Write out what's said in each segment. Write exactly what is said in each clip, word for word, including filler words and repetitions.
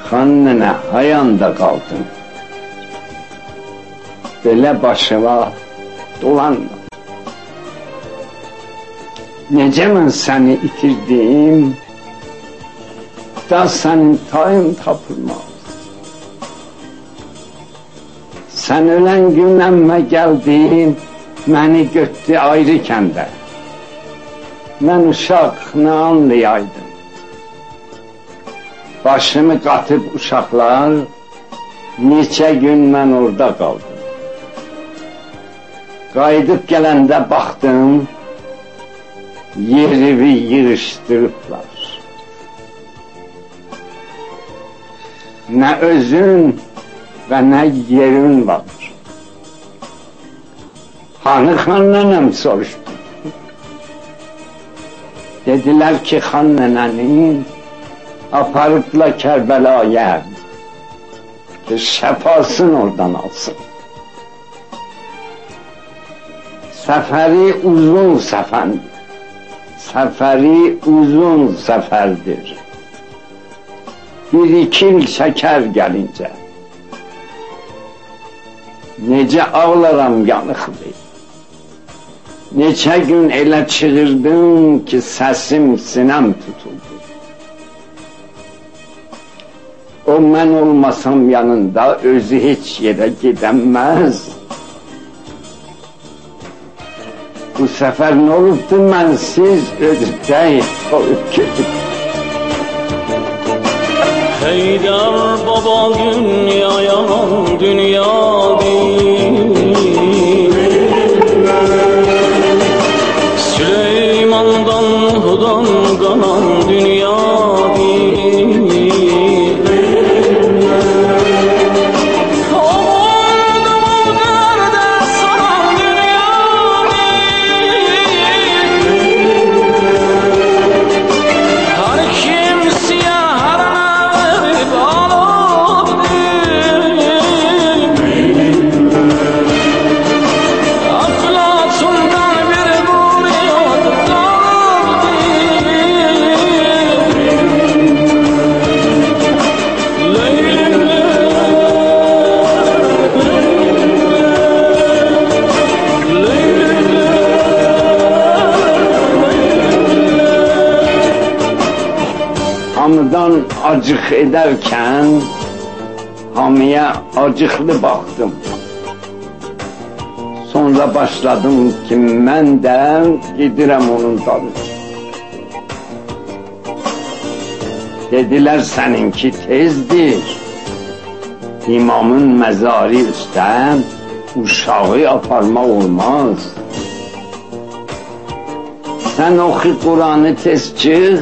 Xan nənə hayanda qaldım. Belə başıma dolanma. Necə mən səni itirdim, da sənin tayın tapılmaz. Sən ölən gün əmmə gəldin, məni götdü ayrı kəndə. Mən uşaq nə anlayaydım. Başımı qatıb uşaqlar, neçə gün mən orada qaldım. Qayıdıb gələndə baxdım, yerimi yığışdırıblar. Nə özün və nə yerin var. Hanı xan nənəm soruşdu. Dedilər ki, xan nənənin aparıbla Kərbəlaya, ki şəfasını oradan alsın. Səfəri uzun səfəndir. Səfəri uzun səfərdir. Bir iki il şəkər gəlincə. Necə ağlaram yanıqlı. Neçə gün elə çığırdım ki, səsim sinəm tutuldu. O mən olmasam yanında özü heç yerə gedəməz. Bu səfər nə olubdu, mənsiz ödüktəyim, qoyub gedib. Heydər baba dünyaya dünya değil, Süleyman'dan Nuh'dan kalan dünya değil. Hamıdan acıq edərkən hamıya acıqlı baxdım. Sonra başladım ki, mən də gedirəm onun dalınca. Dedilər səninki tezdir. İmamın məzarı üstə uşağı aparmaq olmaz. Sən oxu Quranı tez çıx.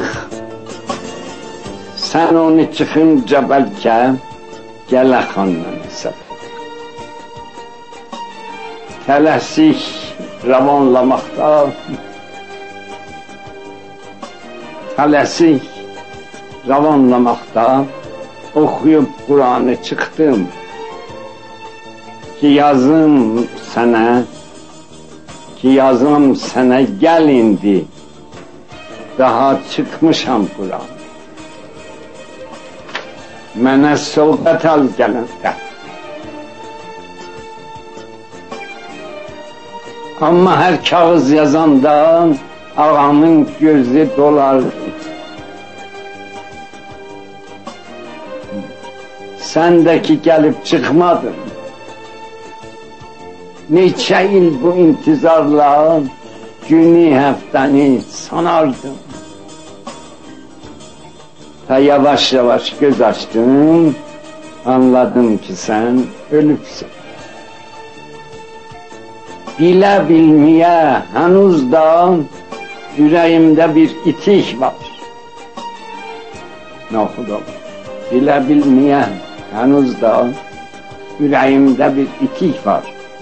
Sən onu çıxınca bəlkə gələ xandan hesab. Tələsik ravanlamaqda, tələsik ravanlamaqda oxuyub Quranı çıxdım ki, yazım sənə, ki, yazım sənə gəl indi, daha çıxmışam Quran. Mənə sovqat al gələndə. Amma hər kağız yazanda ağamın gözü dolardı. Sən də ki gəlib çıxmadın. Neçə il bu intizarla günü həftəni sanardım. Ta yavaş yavaş göz açtım, anladım ki sen ölüpsün. Bilə bilməyə hənuz da ürəyimdə bir itik var. Naxudam, bilə bilməyə hənuz da ürəyimdə bir itik var.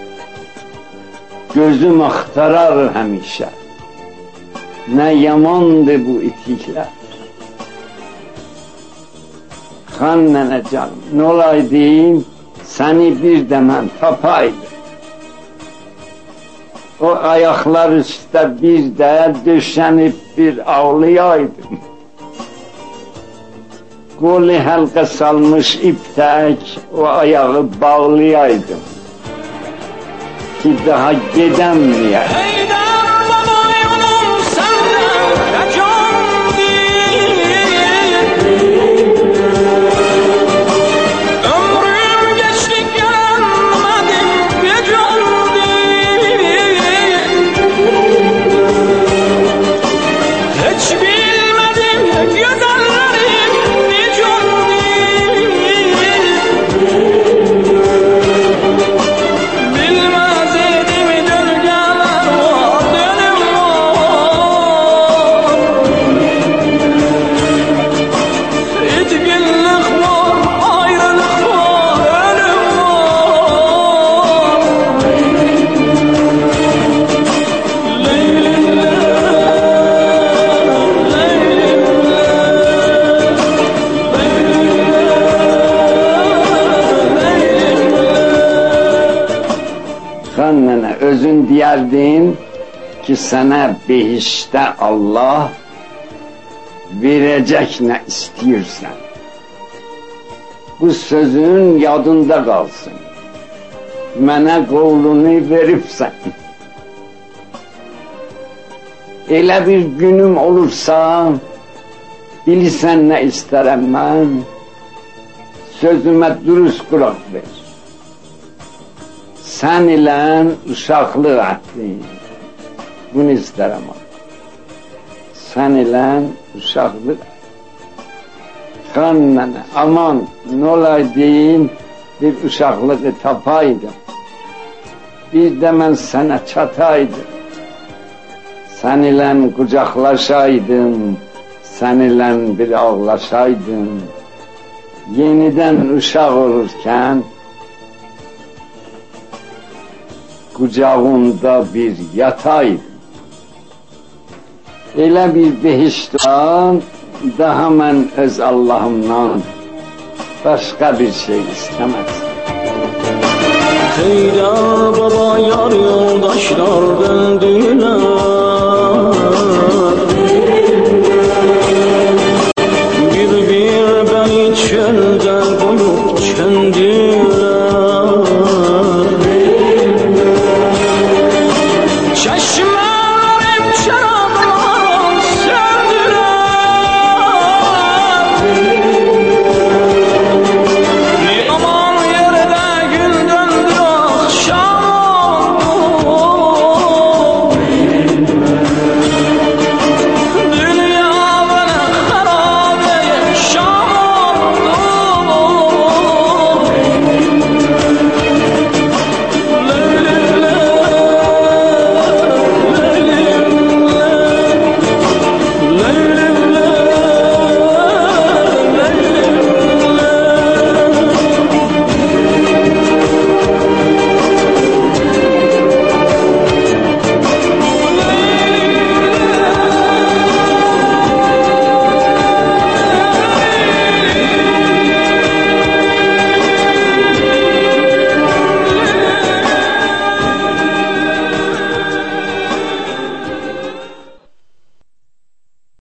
Gözüm axtarar həmişə. Nə yamandır bu itiklər. Xan nənə canım, nə olaydım, səni bir də mən tapaydım. O ayaqlar üstə bir də döşənib bir ağlayaydım. Kolu halka salmış iptek, o ayağı bağlayaydım ki daha gidemeyeyim. Heydar baba yolum senden kaçan değil. Ömrüm geçti gelmedim bir can değil. Hiç bilmedim güzellerim bir can değil. Bilmez idim döngeler var, dönüm var. İtginlik var, ayrılık var, ölüm var. Leylimler, Han nene, özün diyerdin ki sana behişte Allah verecek ne istiyorsan. Bu sözün yadında kalsın. Mənə qolunu veribsən. Elə bir günüm olursa, bilirsən ne isterim ben, sözüme dürüst kulak ver. Sen ile uşaqlıq etdin, bunu isterim. Sen ile uşaqlıq. Xan nənə, aman ne olaydı, bir uşaqlığı tapaydım. Bir de ben sana çataydım. Sen ile kucaklaşaydım, sen ile bir ağlaşaydım. Yeniden uşaq olurken kucağında bir yataydım. Elə bir behiştdan daha mən öz Allahımdan başka bir şey istemezdim. Heydar baba yar yoldaşlar döndüler. Bir bir beni çölde